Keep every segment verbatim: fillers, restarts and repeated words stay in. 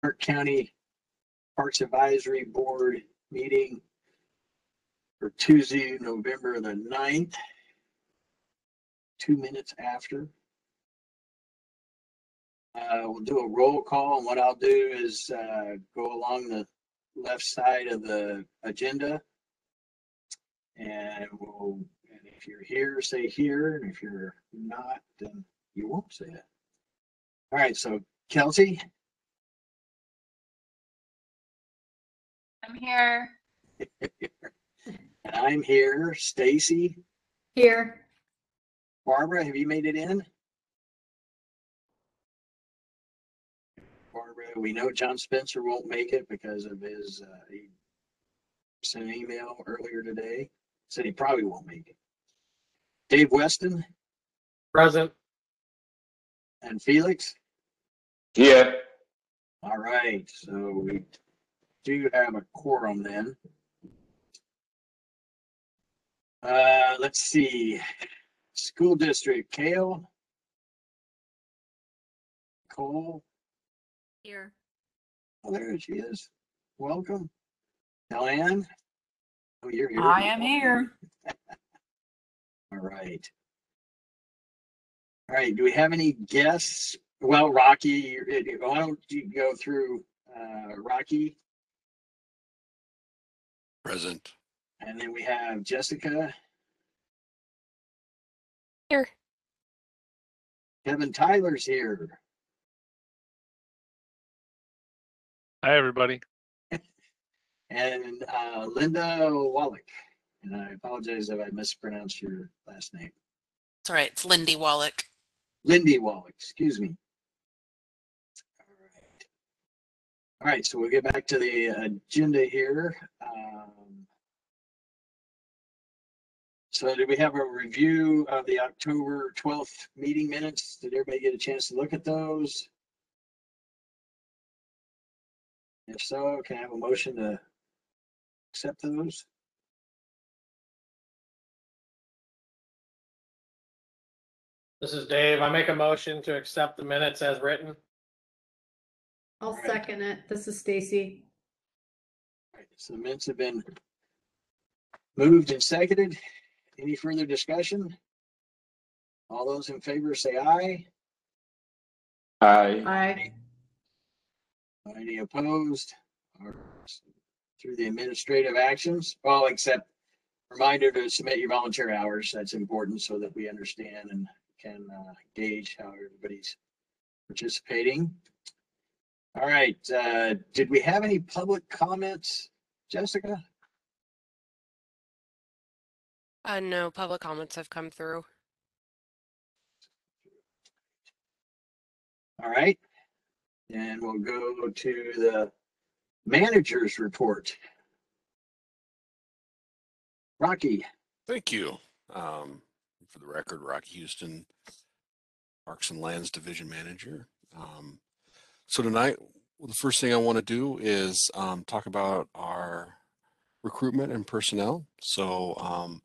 Park County Parks Advisory Board meeting for Tuesday, November the ninth, two minutes after. Uh, we'll do a roll call, and what I'll do is uh, go along the left side of the agenda, and we'll, and if you're here, say here, and if you're not, then you won't say it. All right, so Kelsey. I'm here. And I'm here. Stacy. Here. Barbara, have you made it in? Barbara, we know John Spencer won't make it because of his, uh, he sent an email earlier today, said he probably won't make it. Dave Weston. Present. And Felix. Here. All right, so we do have a quorum then. Uh, let's see. School district, Kale. Cole. Here. Oh, there she is. Welcome. Diane. Oh, you're here. I am here. All right. All right. Do we have any guests? Well, Rocky, why don't you go through uh, Rocky? Present. And then we have Jessica. Here. Kevin Tyler's here. Hi, everybody. And uh, Linda Wallach. And I apologize if I mispronounced your last name. It's all right. It's Lindy Wallach. Lindy Wallach, excuse me. All right. All right, so we'll get back to the agenda here. Um, so did we have a review of the October twelfth meeting minutes? Did everybody get a chance to look at those? If so, can I have a motion to accept those? This is Dave. I make a motion to accept the minutes as written. I'll Right. second it. This is Stacy. All right, so the minutes have been moved and seconded. Any further discussion? All those in favor say aye. Aye. Aye. Any opposed? Or through the administrative actions, all except reminder to submit your volunteer hours. That's important so that we understand and can uh, gauge how everybody's participating. All right, uh, did we have any public comments, Jessica? Uh, no public comments have come through. All right, and we'll go to the manager's report. Rocky. Thank you. Um, for the record, Rocky Houston, Parks and Lands Division Manager. Um, so tonight, the first thing I want to do is um, talk about our recruitment and personnel. So um,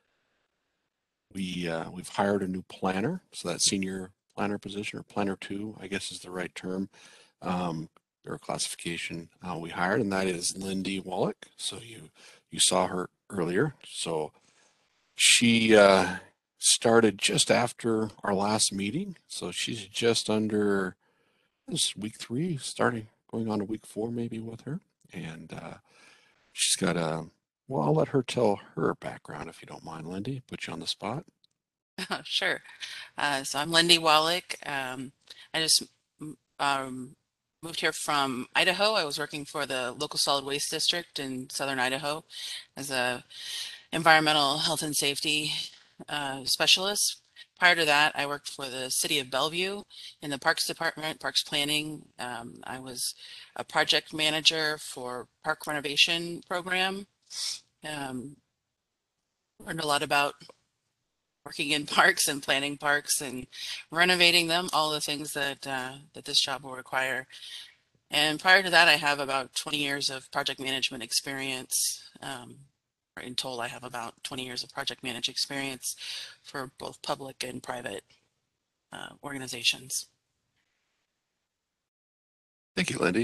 we uh, we've hired a new planner, so that senior planner position, or planner two, I guess is the right term. Um, or classification uh, we hired, and that is Lindy Wallach. So you you saw her earlier. So she uh, started just after our last meeting. So she's just under this week three, starting going on to week four maybe with her. And uh, she's got a, well, I'll let her tell her background if you don't mind, Lindy. Put you on the spot. Sure. Uh, so I'm Lindy Wallach. Um, I just um, moved here from Idaho. I was working for the local solid waste district in southern Idaho as a environmental health and safety uh, specialist. Prior to that, I worked for the city of Bellevue in the Parks Department, Parks Planning. Um, I was a project manager for park renovation program. Um, learned a lot about working in parks and planning parks and renovating them, all the things that uh, that this job will require. And prior to that, I have about twenty years of project management experience. Um, in total, I have about twenty years of project management experience for both public and private uh, organizations. Thank you, Lindy.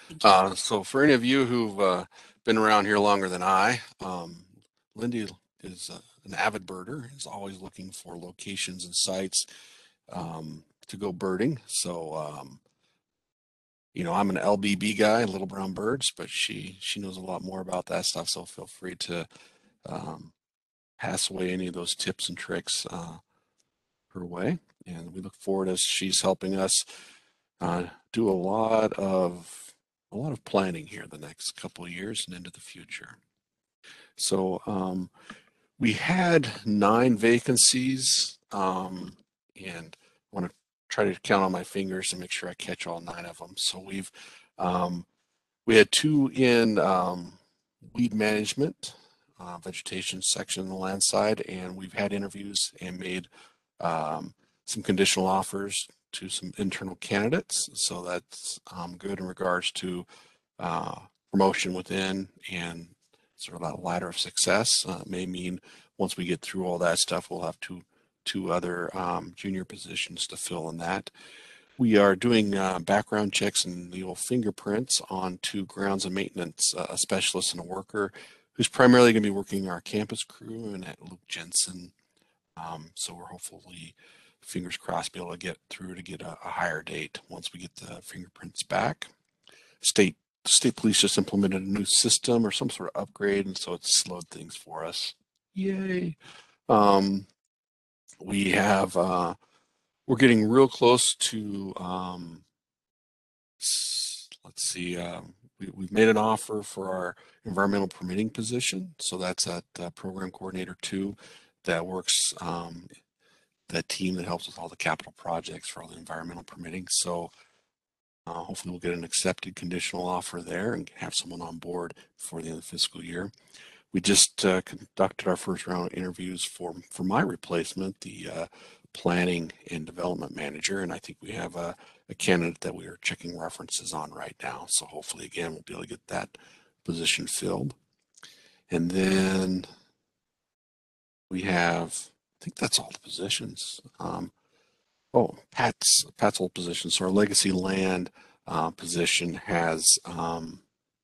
Thank you. Uh, so for any of you who've uh, been around here longer than I, um, Lindy is uh, an avid birder, is always looking for locations and sites um, to go birding. So, um, you know, I'm an L B B guy, Little Brown Birds, but she she knows a lot more about that stuff. So feel free to um, pass away any of those tips and tricks uh, her way. And we look forward as she's helping us uh, do a lot of a lot of planning here the next couple of years and into the future. So um, we had nine vacancies, um, and I want to try to count on my fingers and make sure I catch all nine of them. So we've um, we had two in um, weed management, uh, vegetation section on the land side, and we've had interviews and made um, some conditional offers to some internal candidates. So that's um, good in regards to uh, promotion within and sort of that ladder of success. Uh, may mean once we get through all that stuff, we'll have two two other um, junior positions to fill in that. We are doing uh, background checks and the old fingerprints on two grounds and maintenance, uh, a specialist and a worker who's primarily going to be working our campus crew and at Luke Jensen. Um, so we're hopefully, fingers crossed, be able to get through to get a, a higher date once we get the fingerprints back. State state police just implemented a new system or some sort of upgrade, and so it's slowed things for us. Yay! Um, we have uh, we're getting real close to um, let's see. Um, we, we've made an offer for our environmental permitting position, so that's at uh, program coordinator two. That works. Um, that team that helps with all the capital projects for all the environmental permitting. So uh, hopefully we'll get an accepted conditional offer there and have someone on board before the end of the fiscal year. We just uh, conducted our first round of interviews for for my replacement, the uh, planning and development manager, and I think we have a, a candidate that we are checking references on right now. So hopefully, again, we'll be able to get that position filled. And then we have, I think that's all the positions. Um, oh, Pat's Pat's old position. So our legacy land uh, position has um,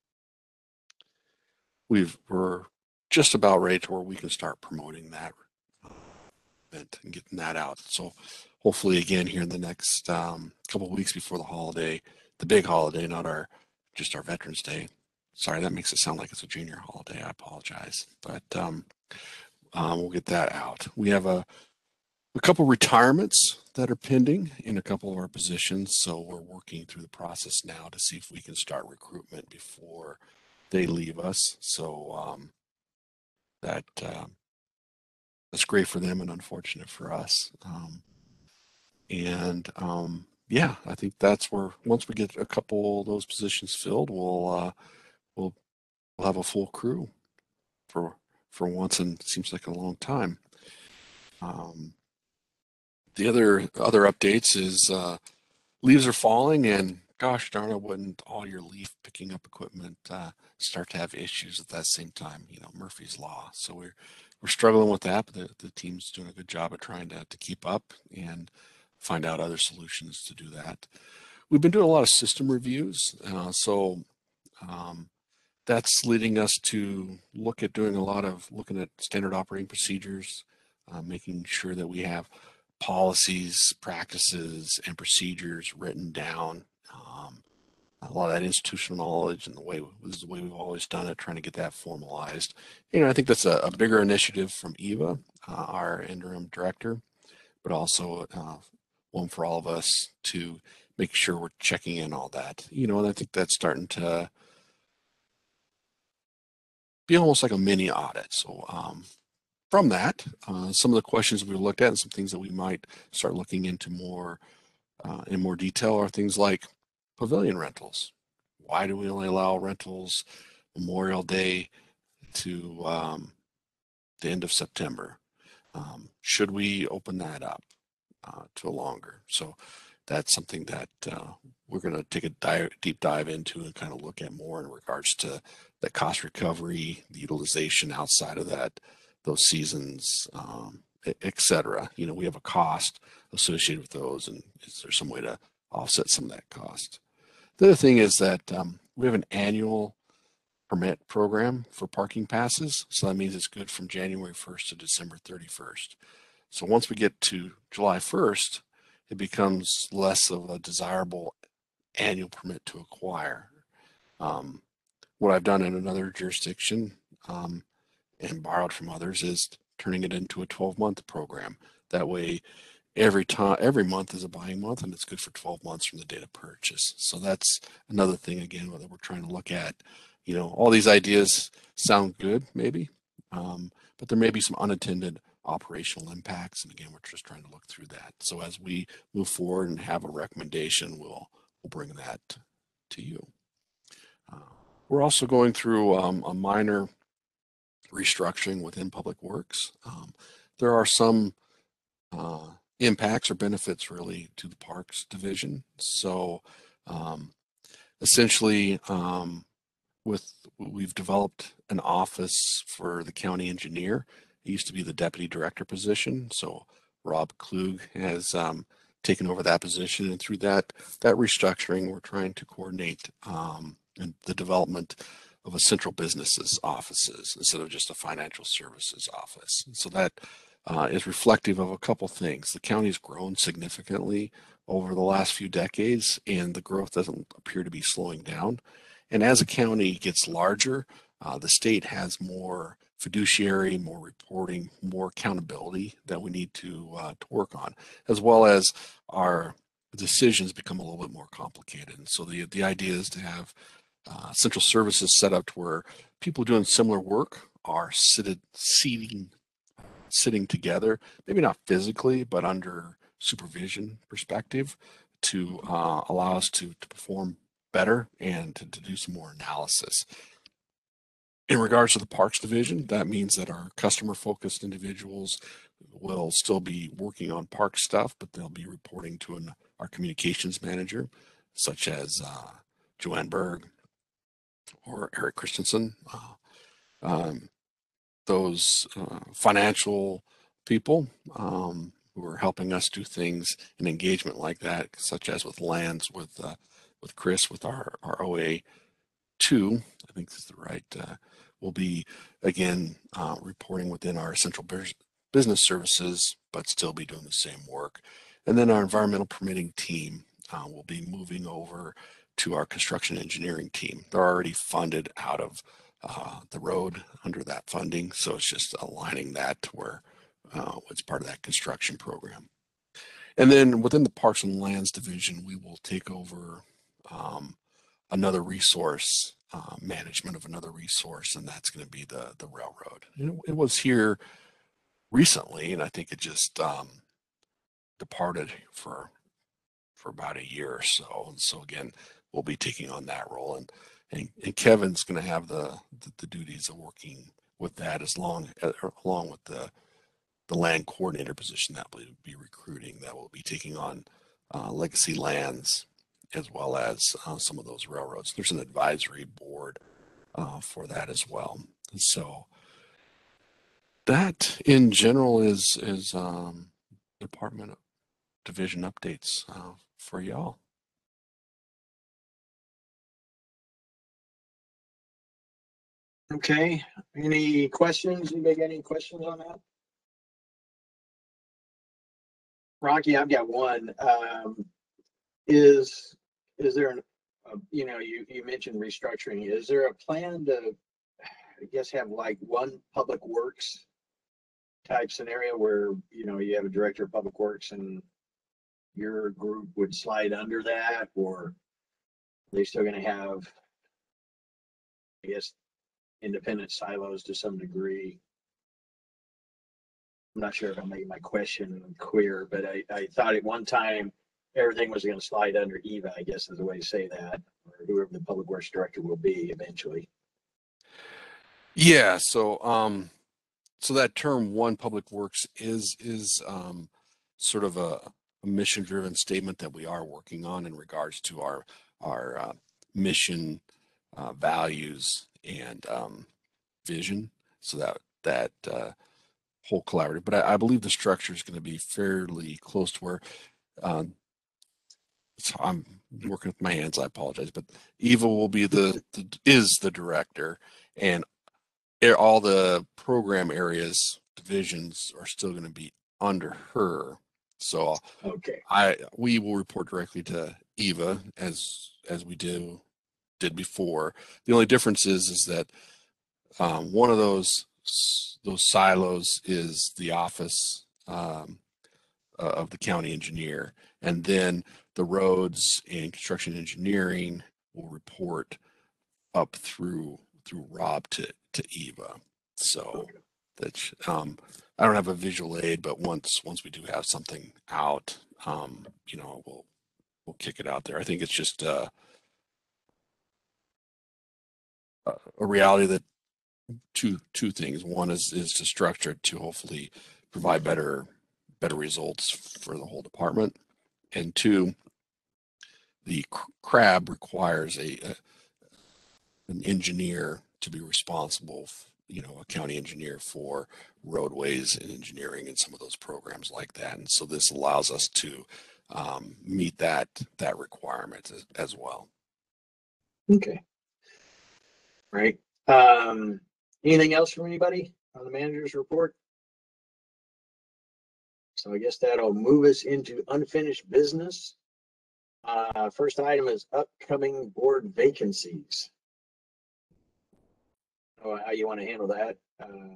we've we're just about ready to where we can start promoting that uh, event and getting that out. So hopefully, again, here in the next um, couple of weeks before the holiday, the big holiday, not our just our Veterans Day. Sorry, that makes it sound like it's a junior holiday. I apologize, but um, um, we'll get that out. We have a a couple retirements that are pending in a couple of our positions, so we're working through the process now to see if we can start recruitment before they leave us. So um, that uh, that's great for them and unfortunate for us. Um, and um, yeah, I think that's where once we get a couple of those positions filled, we'll uh, we'll we'll have a full crew for for once, and it seems like a long time. Um, the other other updates is uh, leaves are falling, and gosh darn it, wouldn't all your leaf picking up equipment uh, start to have issues at that same time? You know, Murphy's Law. So we're we're struggling with that, but the, the team's doing a good job of trying to, to keep up and find out other solutions to do that. We've been doing a lot of system reviews, uh, so um, that's leading us to look at doing a lot of looking at standard operating procedures, uh, making sure that we have policies, practices, and procedures written down. Um, a lot of that institutional knowledge and the way this is the way we've always done it, trying to get that formalized. You know, I think that's a, a bigger initiative from Eva, uh, our interim director, but also uh, one for all of us to make sure we're checking in all that. You know, and I think that's starting to be almost like a mini audit. So um, from that, uh, some of the questions we looked at and some things that we might start looking into more uh, in more detail are things like pavilion rentals. Why do we only allow rentals Memorial Day to um, the end of September? Um, should we open that up uh, to a longer? So that's something that uh, we're going to take a dive, deep dive into and kind of look at more in regards to the cost recovery, the utilization outside of that, those seasons, um, et cetera. You know, we have a cost associated with those, and is there some way to offset some of that cost? The other thing is that um, we have an annual permit program for parking passes. So that means it's good from January first to December thirty-first. So once we get to July first, it becomes less of a desirable annual permit to acquire. Um, what I've done in another jurisdiction um, and borrowed from others is turning it into a twelve month program. That way, every time, every month is a buying month, and it's good for twelve months from the date of purchase. So that's another thing again that we're trying to look at. You know, all these ideas sound good, maybe, um, but there may be some unintended operational impacts. And again, we're just trying to look through that. So as we move forward and have a recommendation, we'll we'll bring that to you. Uh, we're also going through um, a minor restructuring within Public Works. Um, there are some uh, impacts or benefits really to the Parks Division. So um, essentially, um, with we've developed an office for the county engineer. It used to be the deputy director position. So Rob Klug has um, taken over that position, and through that that restructuring, we're trying to coordinate um, the development of a central businesses offices instead of just a financial services office. And so that uh, is reflective of a couple things. The county's grown significantly over the last few decades, and the growth doesn't appear to be slowing down. And as a county gets larger, uh, the state has more fiduciary, more reporting, more accountability that we need to uh, to work on, as well as our decisions become a little bit more complicated. And so the the idea is to have uh, central services set up to where people doing similar work are seated, seating, sitting together, maybe not physically, but under supervision perspective to uh, allow us to, to perform better and to, to do some more analysis. In regards to the Parks Division, that means that our customer focused individuals will still be working on park stuff, but they'll be reporting to an, our communications manager, such as uh, Joanne Berg or Eric Christensen. Uh, um, those uh, financial people um, who are helping us do things in engagement like that, such as with lands, with uh, with Chris, with our, our O A two, I think is the right, uh, will be, again, uh, reporting within our central business services, but still be doing the same work. And then our environmental permitting team uh, will be moving over to our construction engineering team. They're already funded out of uh, the road under that funding. So it's just aligning that to where uh, it's part of that construction program. And then within the Parks and Lands Division, we will take over um, another resource, uh, management of another resource, and that's going to be the the railroad. It, it was here recently, and I think it just um, departed for for about a year or so. And so again, we'll be taking on that role, and and, and Kevin's going to have the, the the duties of working with that as long uh, along with the the land coordinator position that will be recruiting, that will be taking on uh, legacy lands, as well as uh, some of those railroads. There's an advisory board uh, for that as well. And so that in general is, is um, Department of Division updates uh, for y'all. Okay, any questions? Anybody got any questions on that? Rocky, I've got one. Um, is, is there an, uh, you know, you, you mentioned restructuring. Is there a plan to, I guess, have like one public works type scenario where, you know, you have a director of public works and your group would slide under that, or are they still going to have, I guess, independent silos to some degree? I'm not sure if I'm making my question clear, but I, I thought at one time everything was going to slide under Eva, I guess is the way to say that, or whoever the public works director will be eventually. Yeah, so um, so that term "one public works" is is um, sort of a, a mission-driven statement that we are working on in regards to our our uh, mission, uh, values, and um, vision. So that that uh, whole collaborative. But I, I believe the structure is going to be fairly close to where um, it's, I'm working with my hands. I apologize, but Eva will be the, the is the director, and all the program areas divisions are still going to be under her. So Okay. I we will report directly to Eva as as we do did before. The only difference is is that um, one of those those silos is the office um, uh, of the county engineer, and then the roads and construction engineering will report up through through Rob to to Eva. So that's um, I don't have a visual aid, but once once we do have something out, um, you know, we'll we'll kick it out there. I think it's just uh, a a reality that two two things. One is is to structure it to hopefully provide better better results for the whole department, and two, the C R A B requires a, a an engineer to be responsible, you know, a county engineer for roadways and engineering and some of those programs like that. And so this allows us to um, meet that that requirement as, as well. Okay. Right. Um, anything else from anybody on the manager's report? So I guess that'll move us into unfinished business. Uh, first item is upcoming board vacancies. Oh, how you want to handle that? Um,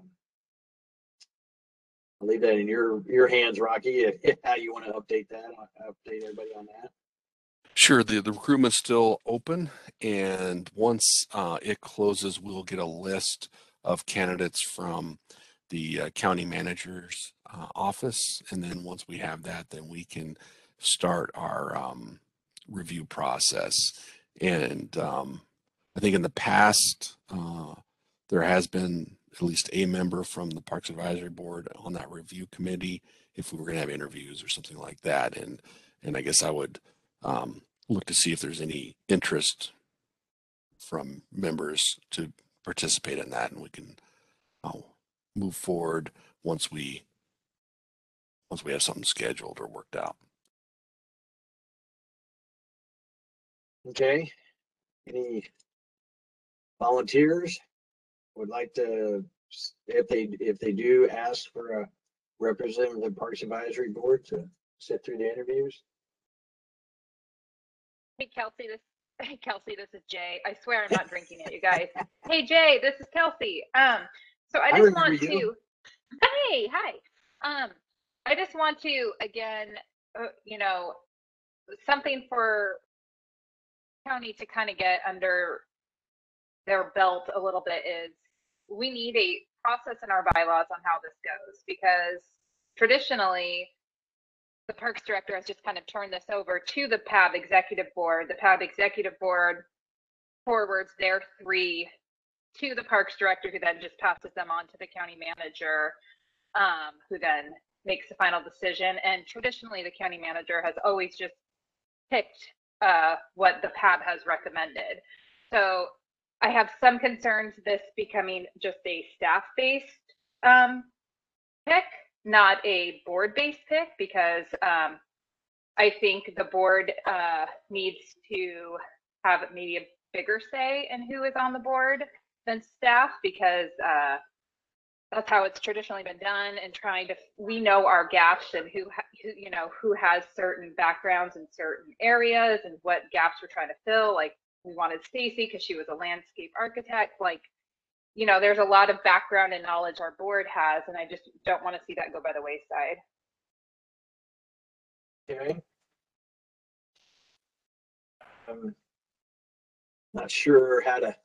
I'll leave that in your your hands, Rocky. If, if how you want to update that, I'll update everybody on that. Sure, the, the recruitment's still open, and once uh, it closes, we'll get a list of candidates from the uh, county manager's uh, office, and then once we have that, then we can start our um, review process. And um, I think in the past, uh, there has been at least a member from the Parks Advisory Board on that review committee if we were going to have interviews or something like that. And and I guess I would um, look to see if there's any interest from members to participate in that, and we can uh, move forward once we once we have something scheduled or worked out. Okay. Any volunteers would like to, if they if they do ask for a representative of the Parks Advisory Board to sit through the interviews? Hey Kelsey, this hey Kelsey, this is Jay. I swear I'm not drinking it, you guys. Hey Jay, this is Kelsey. Um, so I I just remember want you. to. Hey, hi. Um, I just want to again, uh, you know, something for county to kind of get under their belt a little bit is we need a process in our bylaws on how this goes, because traditionally the Parks Director has just kind of turned this over to the P A B Executive Board. The P A B Executive Board forwards their three to the Parks Director, who then just passes them on to the County Manager, um, who then makes the final decision. And traditionally, the County Manager has always just picked uh, what the P A B has recommended. So I have some concerns this becoming just a staff-based um, pick, not a board-based pick, because um, I think the board uh, needs to have maybe a bigger say in who is on the board than staff, because uh, that's how it's traditionally been done. And trying to, we know our gaps and who, who you know, who has certain backgrounds in certain areas and what gaps we're trying to fill. Like we wanted Stacy because she was a landscape architect. Like, you know, there's a lot of background and knowledge our board has, and I just don't want to see that go by the wayside. Okay. I'm not sure how to.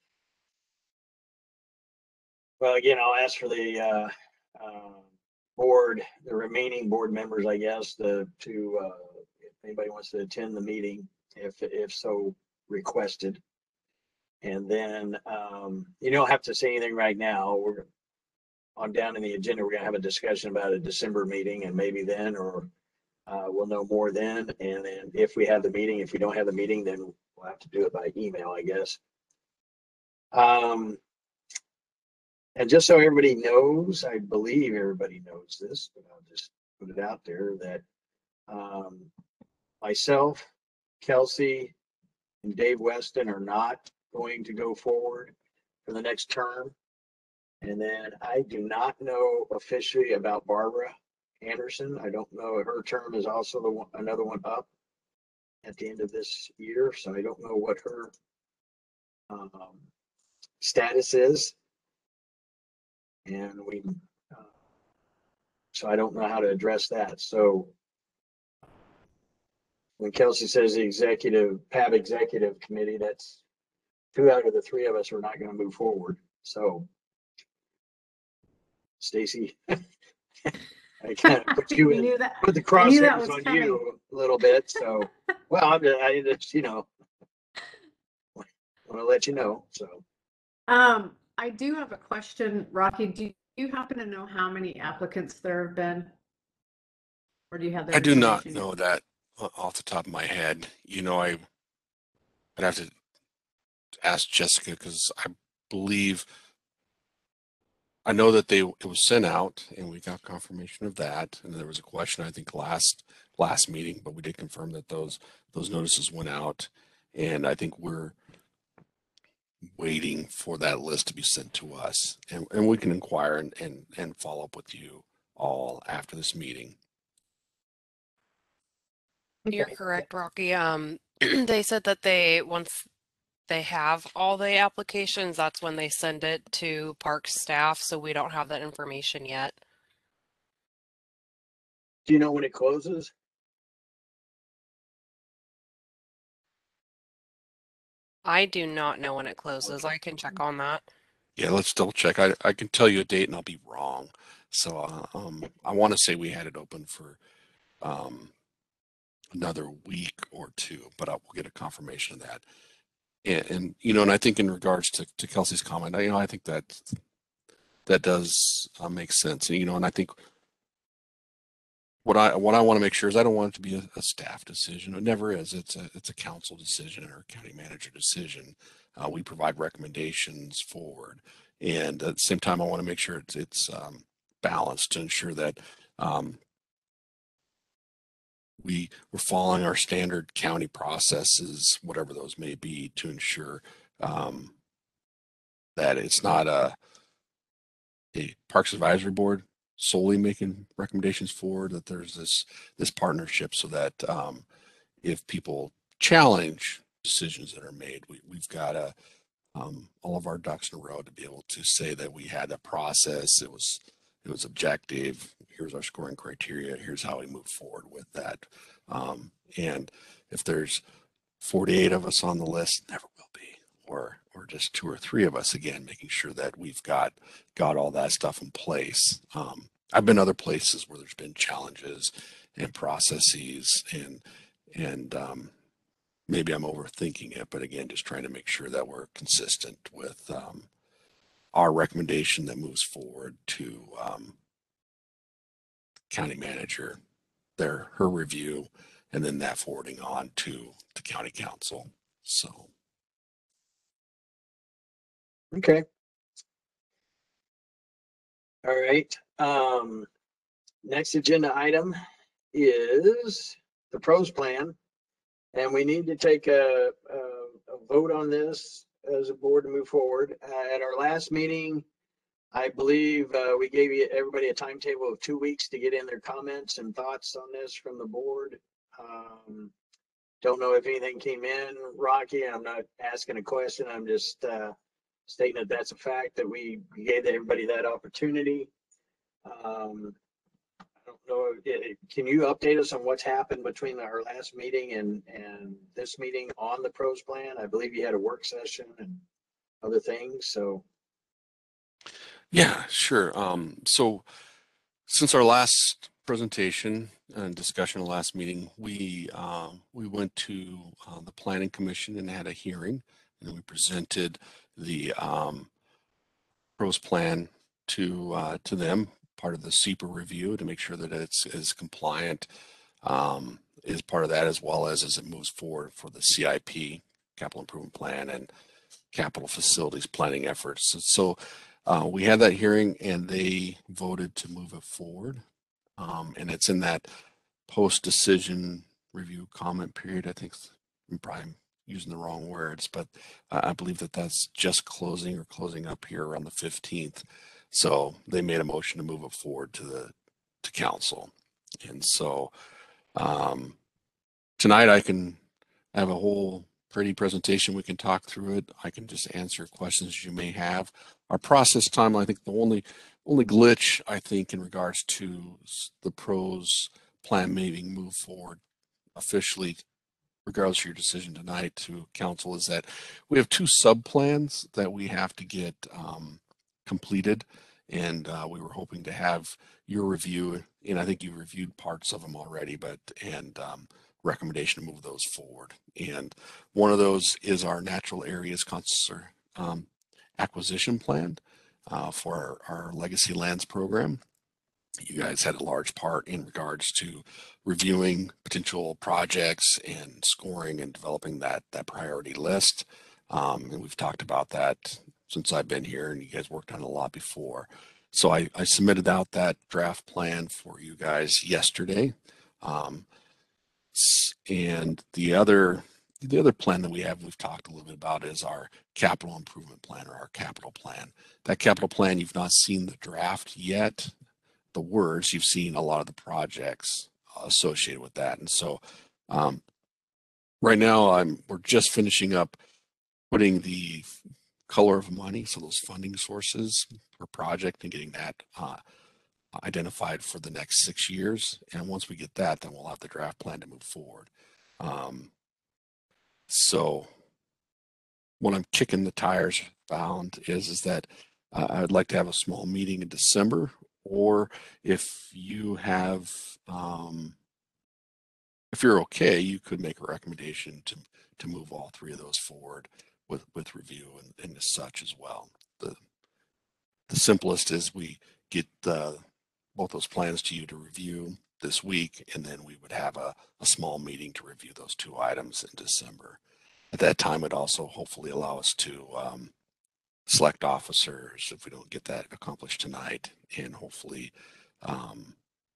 Well, again, I'll ask for the uh, uh, board, the remaining board members, I guess, the to uh, if anybody wants to attend the meeting, if if so requested. And then um, you don't have to say anything right now. We're on down in the agenda. We're gonna have a discussion about a December meeting, and maybe then, or uh, we'll know more then. And then if we have the meeting, if we don't have the meeting, then we'll have to do it by email, I guess. Um, and just so everybody knows, I believe everybody knows this, but I'll just put it out there that um, myself, Kelsey and Dave Weston are not going to go forward for the next term. And then I do not know officially about Barbara Anderson. I don't know if her term is also the one, another one up at the end of this year. So I don't know what her um, status is. And we, uh, so I don't know how to address that. So when Kelsey says the executive, P A B executive committee, that's two out of the three of us are not going to move forward. So Stacy, I kind of put you I in, knew that. put the I knew that crosshairs was on coming. you a little bit. So, well, I'm just, I just, you know, want to let you know. So, Um, I do have a question, Rocky. Do you happen to know how many applicants there have been? Or do you have that I do not information? know that o- off the top of my head. You know, I, I'd have to ask Jessica because I believe I know that they it was sent out and we got confirmation of that. And there was a question, I think, last last meeting, but we did confirm that those those notices went out. And I think we're waiting for that list to be sent to us. And, and we can inquire and, and, and follow up with you all after this meeting. You're correct, Rocky. Um, they said that they, once they have all the applications, that's when they send it to park staff, so we don't have that information yet. do you know when it closes? I do not know when it closes. I can check on that. Yeah, let's double check. I, I can tell you a date and I'll be wrong. So uh, um, I want to say we had it open for um, another week or two, but I will get a confirmation of that. And, and you know, and I think in regards to, to Kelsey's comment, I, you know, I think that that does uh, make sense. And, you know, and I think what I what I want to make sure is I don't want it to be a, a staff decision. It never is. It's a it's a council decision or a county manager decision. Uh, we provide recommendations forward, and at the same time, I want to make sure it's it's um, balanced to ensure that um, we we're following our standard county processes, whatever those may be, to ensure um, that it's not a a Parks Advisory Board solely making recommendations forward, that there's this this partnership so that um, if people challenge decisions that are made, we, we've got a, um, all of our ducks in a row to be able to say that we had a process, it was it was objective, here's our scoring criteria, here's how we move forward with that. Um, and if there's forty-eight of us on the list, never will be, or or just two or three of us, again, making sure that we've got got all that stuff in place. Um, I've been other places where there's been challenges and processes, and and um, maybe I'm overthinking it, but again, just trying to make sure that we're consistent with um, our recommendation that moves forward to um, county manager, their her review, and then that forwarding on to the county council. So. Okay. All right. Um, next agenda item is the pros plan. And we need to take a, a, a vote on this as a board to move forward. Uh, at our last meeting, I believe uh, we gave you everybody a timetable of two weeks to get in their comments and thoughts on this from the board. Um, don't know if anything came in, Rocky. I'm not asking a question. I'm just uh, stating that that's a fact, that we gave everybody that opportunity. Um, I don't know, it- can you update us on what's happened between our last meeting and, and this meeting on the pros plan? I believe you had a work session and other things, so. Yeah, sure. Um, so since our last presentation and discussion, last meeting, we um, we went to uh, the Planning Commission and had a hearing, and we presented the um, pros plan to uh, to them, part of the S E P A review, to make sure that it's is compliant. Um, is part of that, as well as as it moves forward for the C I P, Capital Improvement Plan, and capital facilities planning efforts. So uh, we had that hearing and they voted to move it forward. Um, and it's in that post decision review comment period. I think I'm probably using the wrong words, but I believe that that's just closing or closing up here around the fifteenth. So they made a motion to move it forward to the to council. And so um, tonight I can have a whole pretty presentation. We can talk through it. I can just answer questions you may have. Our process time, I think the only only glitch I think in regards to the pros plan maybe move forward officially, regardless of your decision tonight to council, is that we have two sub plans that we have to get um, completed. And uh, we were hoping to have your review, and I think you reviewed parts of them already, but, and um, recommendation to move those forward. And one of those is our natural areas concert, um, acquisition plan uh, for our, our legacy lands program. You guys had a large part in regards to reviewing potential projects and scoring and developing that that priority list. Um, and we've talked about that since I've been here, and you guys worked on it a lot before. So I, I submitted out that draft plan for you guys yesterday. Um, and the other the other plan that we have, we've talked a little bit about, is our capital improvement plan, or our capital plan. That capital plan, you've not seen the draft yet. The words, you've seen a lot of the projects associated with that. And so um, right now I'm we're just finishing up putting the color of money, so those funding sources per project, and getting that uh, identified for the next six years. And once we get that, then we'll have the draft plan to move forward. Um, so what I'm kicking the tires found is, is that uh, I would like to have a small meeting in December, or if you have, um, if you're okay, you could make a recommendation to, to move all three of those forward with, with review and, and as such as well. The, the simplest is we get the, both those plans to you to review this week, and then we would have a, a small meeting to review those two items in December. At that time, it also hopefully allow us to um, select officers if we don't get that accomplished tonight, and hopefully um,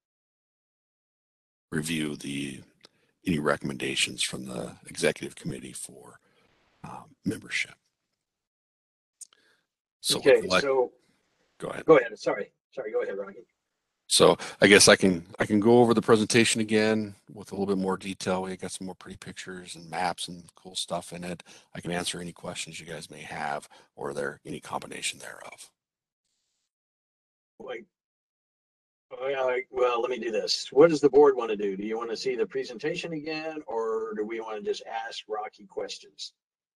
review the any recommendations from the executive committee for um, membership. So, Okay, like, so go ahead. go ahead. Sorry, sorry. Go ahead, Rocky. So I guess I can I can go over the presentation again with a little bit more detail. We got some more pretty pictures and maps and cool stuff in it. I can answer any questions you guys may have, or there any combination thereof. Like, well, let me do this. What does the board want to do? Do you want to see the presentation again, or do we want to just ask Rocky questions?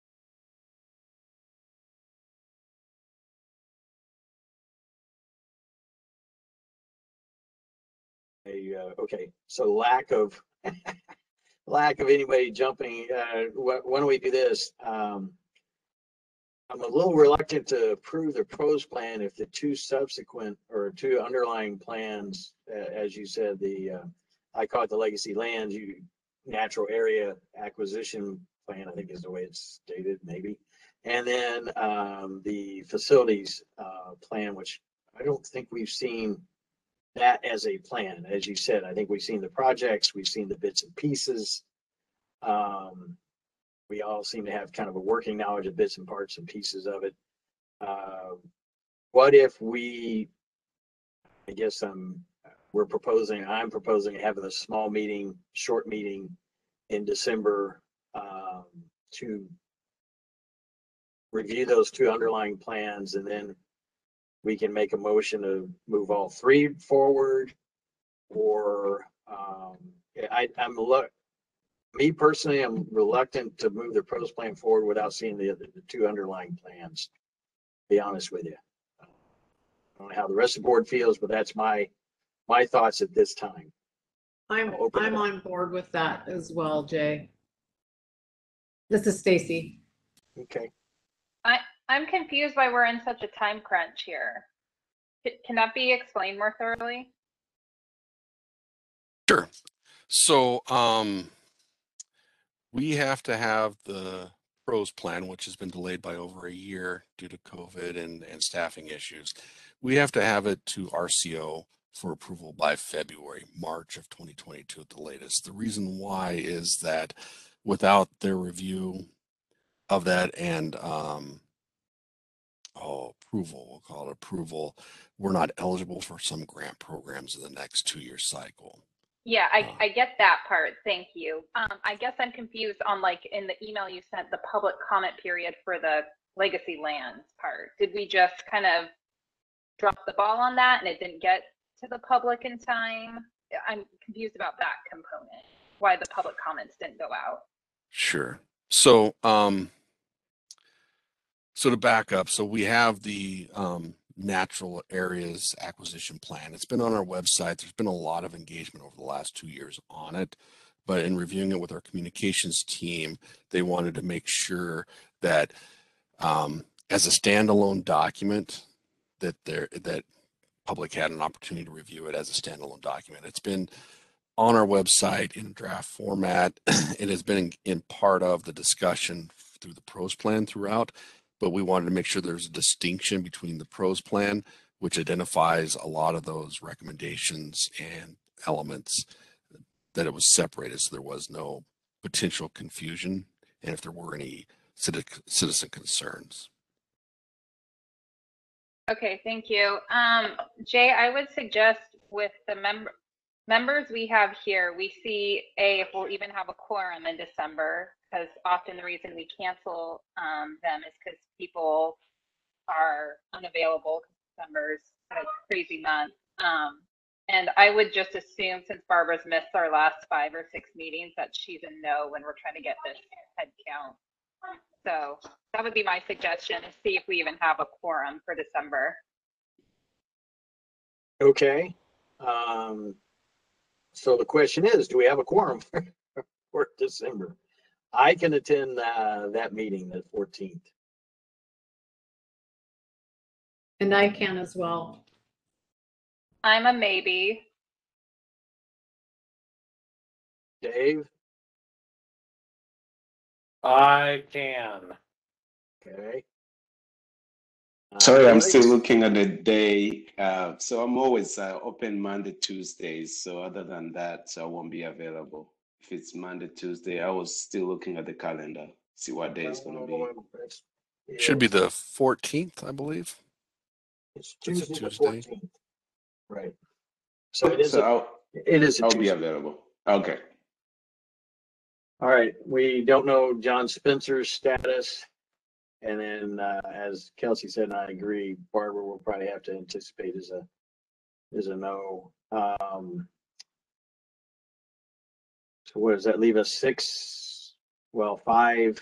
A, uh, okay, so lack of lack of anybody jumping. Uh, wh why don't we do this? Um, I'm a little reluctant to approve the pros plan if the two subsequent or two underlying plans, uh, as you said, the uh, I call it the legacy lands, you natural area acquisition plan, I think is the way it's stated, maybe, and then um, the facilities uh, plan, which I don't think we've seen that as a plan. As you said, I think we've seen the projects, we've seen the bits and pieces. Um, we all seem to have kind of a working knowledge of bits and parts and pieces of it. Uh, what if we, I guess I'm, we're proposing, I'm proposing having a small meeting, short meeting in December um, to review those two underlying plans, and then we can make a motion to move all three forward, or um, I, I'm look. Me personally, I'm reluctant to move the pros plan forward without seeing the, the two underlying plans. To be honest with you, I don't know how the rest of the board feels, but that's my my thoughts at this time. I'm I'll open it I'm up. on board with that as well, Jay. This is Stacy. Okay. I, I'm confused why we're in such a time crunch here. C- Can that be explained more thoroughly? Sure. So um, we have to have the pros plan, which has been delayed by over a year due to COVID and, and staffing issues. We have to have it to R C O for approval by February, March of twenty twenty-two at the latest. The reason why is that without their review of that and um, oh, approval, we'll call it approval, we're not eligible for some grant programs in the next two-year cycle. Yeah, I, Uh, I get that part. Thank you. Um, I guess I'm confused on like in the email you sent, the public comment period for the legacy lands part. Did we just kind of drop the ball on that and it didn't get to the public in time? I'm confused about that component, why the public comments didn't go out. Sure. So, um, so to back up, so we have the um, natural areas acquisition plan. It's been on our website. There's been a lot of engagement over the last two years on it, but in reviewing it with our communications team, they wanted to make sure that um, as a standalone document, that there that public had an opportunity to review it as a standalone document. It's been on our website in draft format. It has been in, in part of the discussion through the pros plan throughout, but we wanted to make sure there's a distinction between the pros plan, which identifies a lot of those recommendations and elements, that it was separated so there was no potential confusion and if there were any citizen concerns. Okay, thank you. Um, Jay, I would suggest with the member members we have here, we see a if we'll even have a quorum in December, because often the reason we cancel um, them is because people are unavailable. December's a crazy month. Um, and I would just assume, since Barbara's missed our last five or six meetings, that she's a no when we're trying to get this head count. So that would be my suggestion, is see if we even have a quorum for December. Okay. Um, so the question is, do we have a quorum for December? I can attend uh, that meeting, the fourteenth. And I can as well. I'm a maybe. Dave? I can. Okay. Uh, Sorry, I'm Alex? still looking at the day. Uh, so I'm always uh, open Monday, Tuesdays. So other than that, so I won't be available. If it's Monday, Tuesday, I was still looking at the calendar, see what day it's going to be. It's- Should be it's- the fourteenth, I believe. It's It's a Tuesday the Tuesday. fourteenth. Right. So it is, So a- I'll, it is a I'll be Tuesday. available. Okay. All right, we don't know John Spencer's status. And then, uh, as Kelsey said, and I agree, Barbara will probably have to anticipate as a, as a no. Um, so what does that leave us? Six, well, five.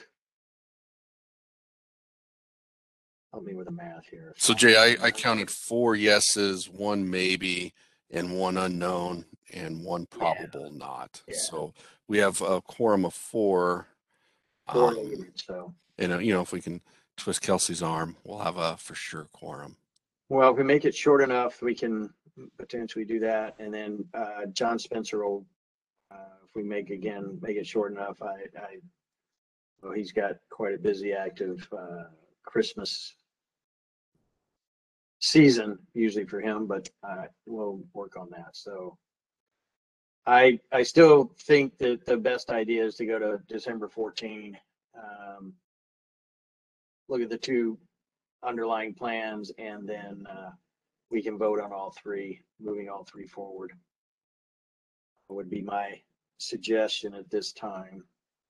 Help me with the math here. So Jay, I, I counted four yeses, one maybe, and one unknown, and one probable not. Yeah. So we have a quorum of four. Four Um, negative, so. and uh, you know, if we can twist Kelsey's arm, we'll have a for sure quorum. Well, if we make it short enough, we can potentially do that. And then uh, John Spencer will, uh, if we make again, make it short enough, I, I, well, he's got quite a busy active uh, Christmas season usually for him, but uh, we'll work on that. So I, I still think that the best idea is to go to December fourteenth. Um, look at the two underlying plans, and then uh, we can vote on all three, moving all three forward. Would be my suggestion at this time.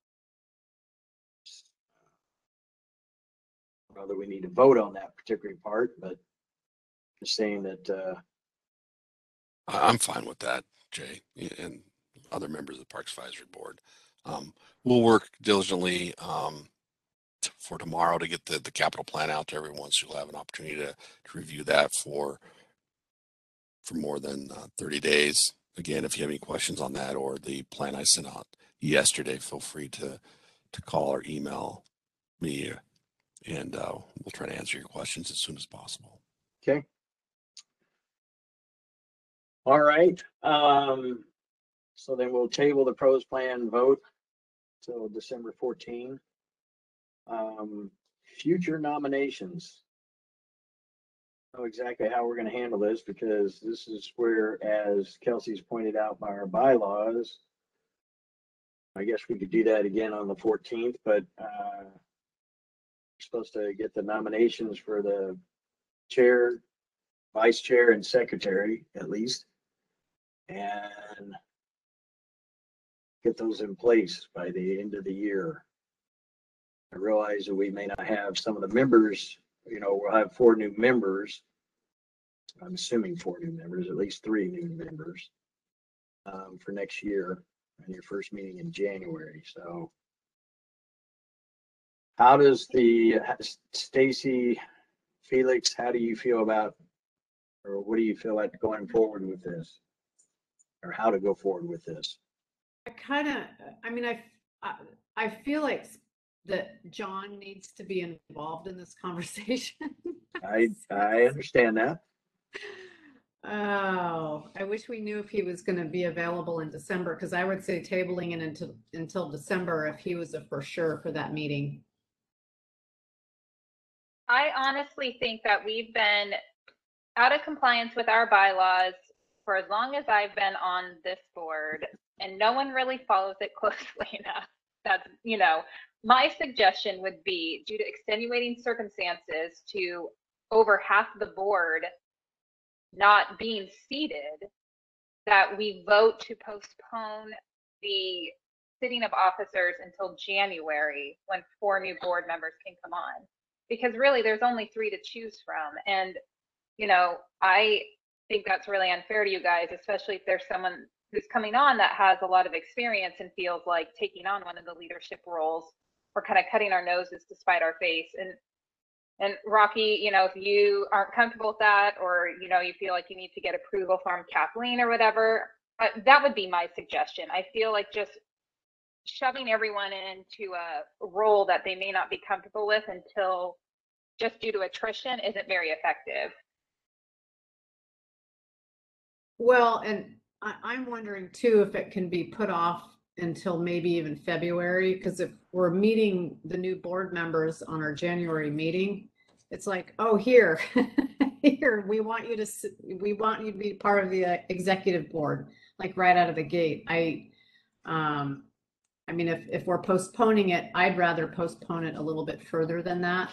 I don't know that we need to vote on that particular part, but just saying that uh, I- I'm fine with that, Jay, and other members of the Parks Advisory Board. Um, we'll work diligently um, t- for tomorrow to get the, the capital plan out to everyone, so you'll have an opportunity to, to review that for for more than uh, thirty days. Again, if you have any questions on that or the plan I sent out yesterday, feel free to to call or email me, and uh, we'll try to answer your questions as soon as possible. okay. All right. Um, so then we'll table the pros plan vote till December fourteenth. Um, future nominations. Know exactly how we're going to handle this, because this is where, as Kelsey's pointed out by our bylaws, I guess we could do that again on the fourteenth, but uh, we're supposed to get the nominations for the chair, vice chair, and secretary at least, and get those in place by the end of the year. I realize that we may not have some of the members, you know, we'll have four new members. I'm assuming four new members, at least three new members um, for next year, and your first meeting in January. So how does the, Stacy, Felix, how do you feel about, or what do you feel like going forward with this? Or how to go forward with this? I kind of, I mean, I, I, I feel like that John needs to be involved in this conversation. I, I understand that. Oh, I wish we knew if he was going to be available in December, because I would say tabling it until, until December if he was a for sure for that meeting. I honestly think that we've been out of compliance with our bylaws for as long as I've been on this board, and no one really follows it closely enough. That's, you know, my suggestion would be, due to extenuating circumstances, to over half the board not being seated, that we vote to postpone the sitting of officers until January, when four new board members can come on. Because really, there's only three to choose from. And, you know, I think that's really unfair to you guys, especially if there's someone who's coming on that has a lot of experience and feels like taking on one of the leadership roles. We're kind of cutting our noses to spite our face. And And Rocky, you know, if you aren't comfortable with that, or, you know, you feel like you need to get approval from Kathleen or whatever, uh, that would be my suggestion. I feel like just shoving everyone into a role that they may not be comfortable with until just due to attrition isn't very effective. Well, and I, I'm wondering too if it can be put off until maybe even February, because if we're meeting the new board members on our January meeting, it's like, oh, here, here, we want you to, we want you to be part of the executive board, like right out of the gate. I, um, I mean, if, if we're postponing it, I'd rather postpone it a little bit further than that.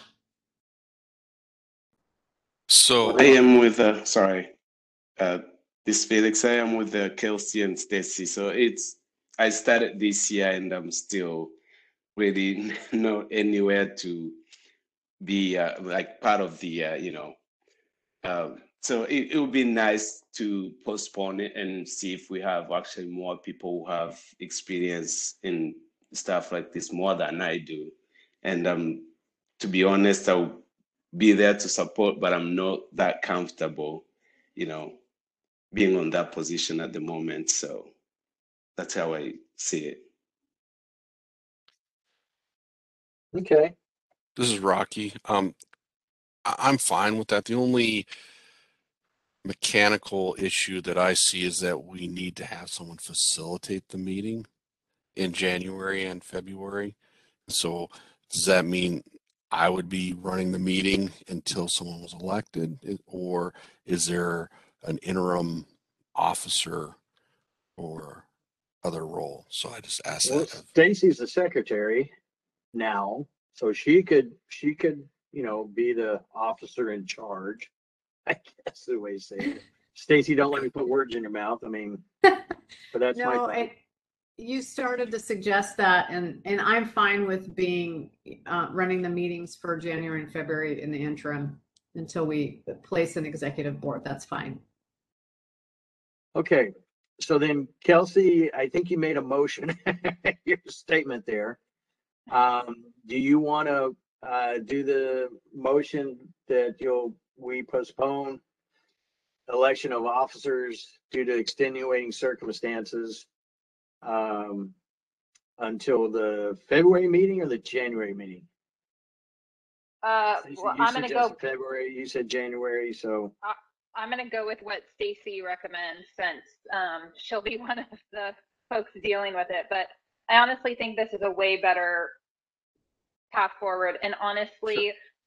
So I am with, uh, sorry, uh, this Felix, I am with uh, Kelsey and Stacy. So it's, I started this year and I'm still really not anywhere to be uh, like part of the, uh, you know, um, so it, it would be nice to postpone it and see if we have actually more people who have experience in stuff like this more than I do. And um, to be honest, I'll be there to support, but I'm not that comfortable, you know, being on that position at the moment. So that's how I see it. Okay. this is Rocky. Um, I- I'm fine with that. The only mechanical issue that I see is that we need to have someone facilitate the meeting in January and February. So does that mean I would be running the meeting until someone was elected, or is there an interim officer or other role? So I just asked Well, that. Stacy's the secretary now, so she could, she could, you know, be the officer in charge. I guess the way to say it. Stacy, don't let me put words in your mouth. I mean, but that's my No, thought. I, you started to suggest that, and, and I'm fine with being, uh, running the meetings for January and February in the interim until we place an executive board. That's fine. Okay, so then Kelsey, I think you made a motion, your statement there. Um, do you want to uh, do the motion that you'll, we postpone election of officers due to extenuating circumstances um, until the February meeting or the January meeting? Uh, Stacey, well, you I'm going to go. suggested February, you said January, so. I'm going to go with what Stacy recommends, since um, she'll be one of the folks dealing with it. But I honestly think this is a way better path forward. And honestly,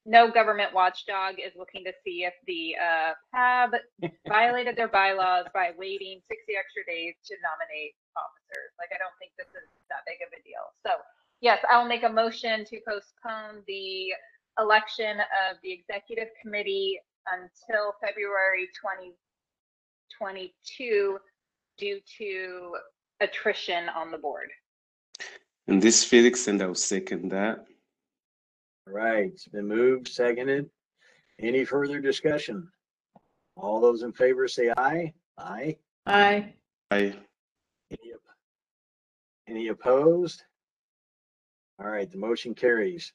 no government watchdog is looking to see if the uh, P A B violated their bylaws by waiting sixty extra days to nominate officers. Like, I don't think this is that big of a deal. So yes, I'll make a motion to postpone the election of the executive committee until February twenty twenty-two due to attrition on the board. And this Felix, and I'll second that. All right, it's been moved, seconded. Any further discussion? All those in favor say aye. Aye. Aye. I Any, op- any opposed? All right, the motion carries.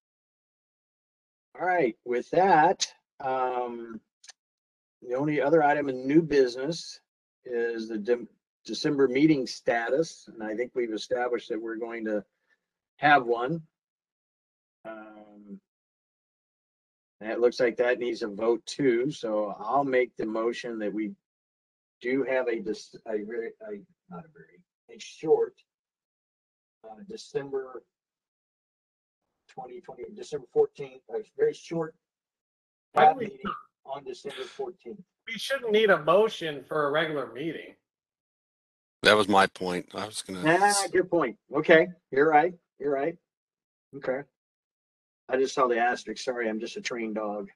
All right, with that, um, the only other item in new business is the De- December meeting status, and I think we've established that we're going to have one. Um, and it looks like that needs a vote too, so I'll make the motion that we do have a, dis- a very, a, not a very, a short uh, December twenty twenty, December fourteenth, a very short Why do uh, we- meeting on December fourteenth. We shouldn't need a motion for a regular meeting. That was my point. I was gonna. Ah, good point. Okay, you're right. You're right. Okay. I just saw the asterisk. Sorry, I'm just a trained dog.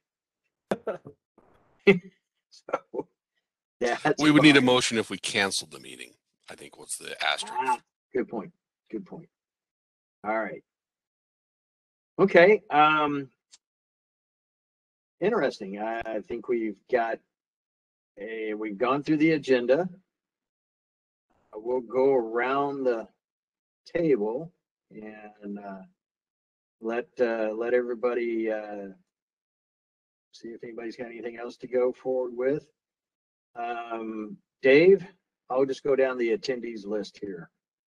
So, yeah. that's We would need a fine. motion if we canceled the meeting, I think was the asterisk. Ah, good point. Good point. All right. Okay. Um, interesting. I, I think we've got a, we've gone through the agenda. We'll go around the table and uh, let uh, let everybody uh, see if anybody's got anything else to go forward with. Um, Dave, I'll just go down the attendees list here.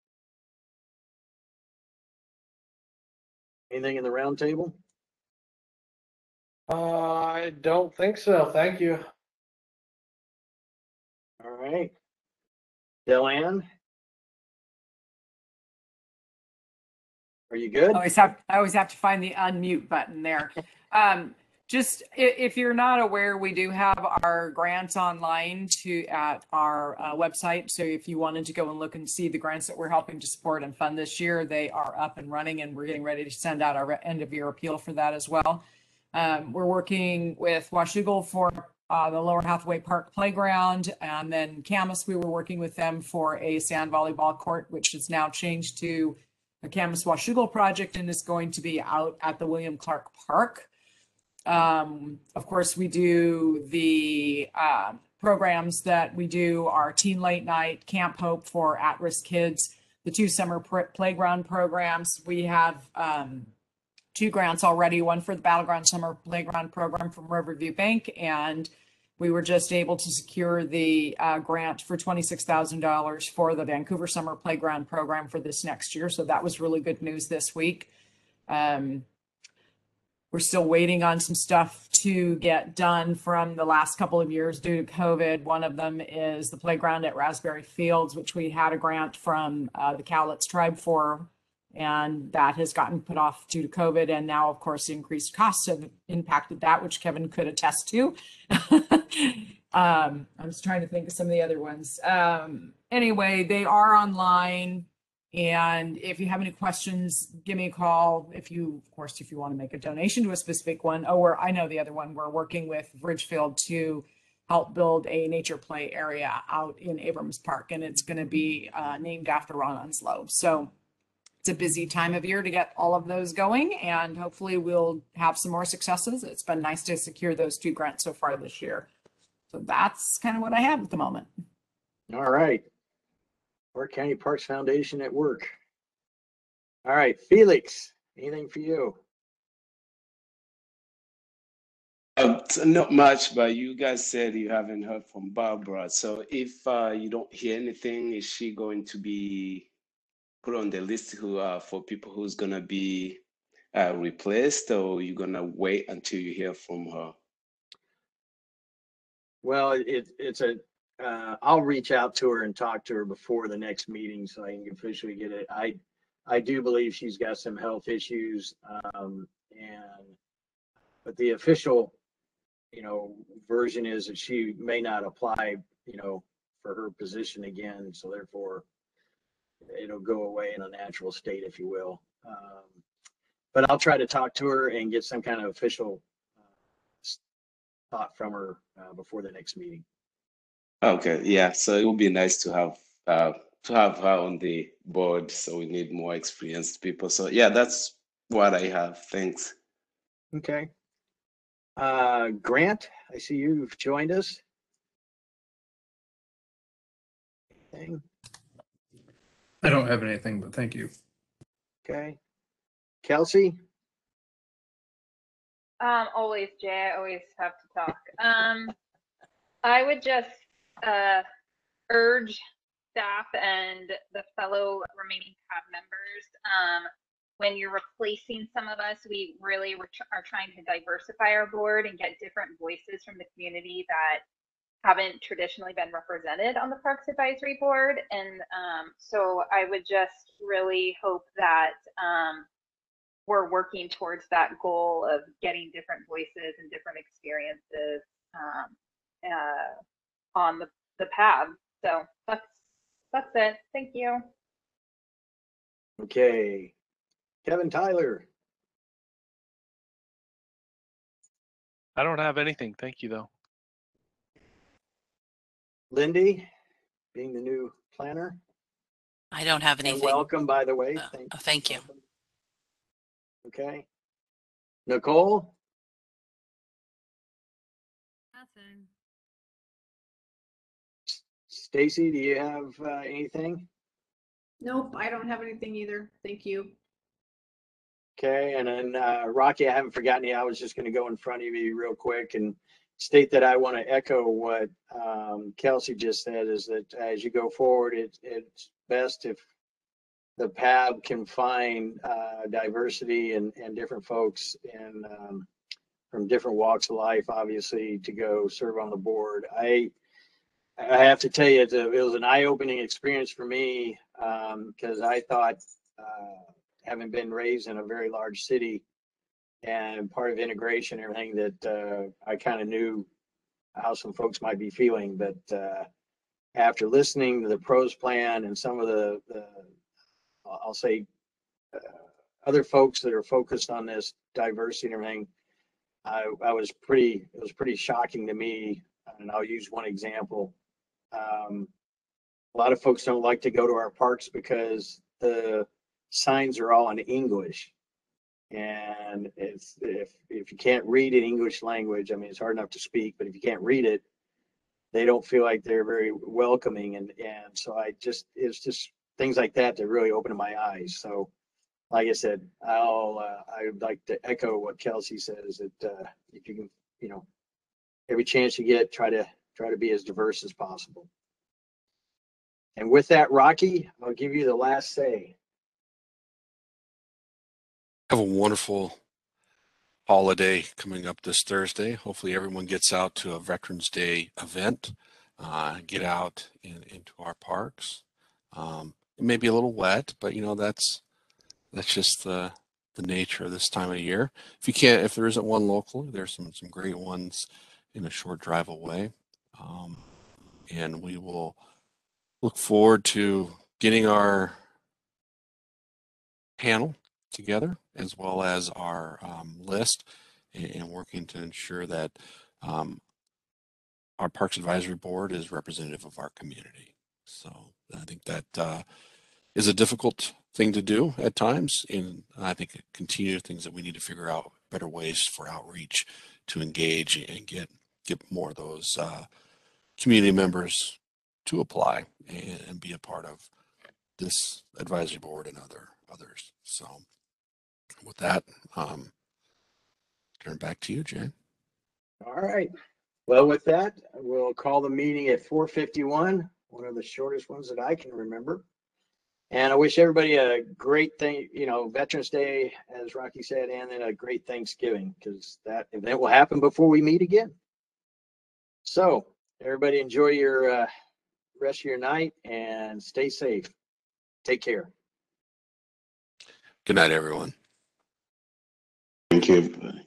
Anything in the round table? Uh, I don't think so. Thank you. All right. Delanne? Are you good? I always have, I always have to find the unmute button there. Um, just i- if you're not aware, we do have our grants online to at our uh, website. So if you wanted to go and look and see the grants that we're helping to support and fund this year, they are up and running, and we're getting ready to send out our end of year appeal for that as well. Um, we're working with Washougal for uh, the Lower Hathaway Park Playground, and then Camas, we were working with them for a sand volleyball court, which has now changed to a Camas Washougal project and is going to be out at the William Clark Park. Um, of course, we do the uh, programs that we do, our Teen Late Night, Camp Hope for at-risk kids, the two summer pr- playground programs. We have um, two grants already, one for the Battleground Summer Playground Program from Riverview Bank, and we were just able to secure the uh, grant for twenty-six thousand dollars for the Vancouver Summer Playground Program for this next year. So that was really good news this week. Um, we're still waiting on some stuff to get done from the last couple of years due to COVID. One of them is the playground at Raspberry Fields, which we had a grant from uh, the Cowlitz Tribe for, and that has gotten put off due to COVID. And now, of course, increased costs have impacted that, which Kevin could attest to. um, I was trying to think of some of the other ones. Um, anyway, they are online. And if you have any questions, give me a call. If you, of course, if you want to make a donation to a specific one. Oh, or I know the other one. We're working with Ridgefield to help build a nature play area out in Abrams Park. And it's going to be uh, named after Ron Onslow. So it's a busy time of year to get all of those going, and hopefully we'll have some more successes. It's been nice to secure those two grants so far this year. So that's kind of what I have at the moment. All right. Park County Parks Foundation at work. All right, Felix, anything for you? Uh, t- not much, but you guys said you haven't heard from Barbara. So if uh, you don't hear anything, is she going to be put on the list who uh, for people who's gonna be uh, replaced, or you're gonna wait until you hear from her? Well, it, it's a, uh, I'll reach out to her and talk to her before the next meeting so I can officially get it. I, I do believe she's got some health issues, um, and but the official, you know, version is that she may not apply, you know, for her position again. So therefore, it'll go away in a natural state, if you will. Um, but I'll try to talk to her and get some kind of official uh, thought from her uh, before the next meeting. Okay, yeah. So it would be nice to have uh, to have her on the board. So we need more experienced people. So yeah, that's what I have. Thanks. Okay. Uh, Grant, I see you've joined us. Anything? I don't have anything, but thank you. Okay. Kelsey? Um, always, Jay, I always have to talk. Um, I would just uh, urge staff and the fellow remaining C A B members, um, when you're replacing some of us, we really were tr- are trying to diversify our board and get different voices from the community that haven't traditionally been represented on the Parks Advisory Board. And um, so I would just really hope that um, we're working towards that goal of getting different voices and different experiences um, uh, on the, the path. So that's, that's it. Thank you. Okay. Kevin Tyler? I don't have anything. Thank you, though. Lindy, being the new planner? I don't have And anything. welcome, by the way. Uh, Thank, uh, thank you. welcome. Okay. Nicole? Nothing. Stacy, do you have uh, anything? Nope, I don't have anything either. Thank you. Okay, and then uh, Rocky, I haven't forgotten you. I was just going to go in front of you real quick and state that I want to echo what um, Kelsey just said, is that as you go forward, it, it's best if the P A B can find uh, diversity and, and different folks in, um, from different walks of life, obviously, to go serve on the board. I I have to tell you, it's a, it was an eye-opening experience for me because um, I thought, uh, having been raised in a very large city and part of integration, everything, that uh, I kind of knew how some folks might be feeling. But uh, after listening to the pros plan and some of the, the I'll say, uh, other folks that are focused on this diversity and everything, I, I was pretty, it was pretty shocking to me. And I'll use one example. Um, a lot of folks don't like to go to our parks because the signs are all in English. And it's, if, if you can't read an English language, I mean, it's hard enough to speak, but if you can't read it, they don't feel like they're very welcoming. And, and so I just, it's just things like that that really opened my eyes. So like I said, I'll, uh, I would like to echo what Kelsey says, that uh, if you can, you know, every chance you get, try to, try to be as diverse as possible. And with that, Rocky, I'll give you the last say. Have a wonderful holiday coming up this Thursday. Hopefully everyone gets out to a Veterans Day event, uh, get out in, into our parks. Um, it may be a little wet, but you know, that's, that's just the, the nature of this time of year. If you can't, if there isn't one locally, there's some, some great ones in a short drive away. Um, and we will look forward to getting our panel together as well as our um, list, and, and working to ensure that um, our Parks Advisory Board is representative of our community. So I think that uh, is a difficult thing to do at times, and I think it continue things that we need to figure out better ways for outreach to engage and get get more of those uh, community members to apply and, and be a part of this advisory board and other others. So with that, um, turn back to you, Jay. All right. Well, with that, we'll call the meeting at four fifty-one, one of the shortest ones that I can remember. And I wish everybody a great thing, you know, Veterans Day, as Rocky said, and then a great Thanksgiving, because that event will happen before we meet again. So everybody enjoy your uh, rest of your night and stay safe. Take care. Good night, everyone. Thank you, everybody.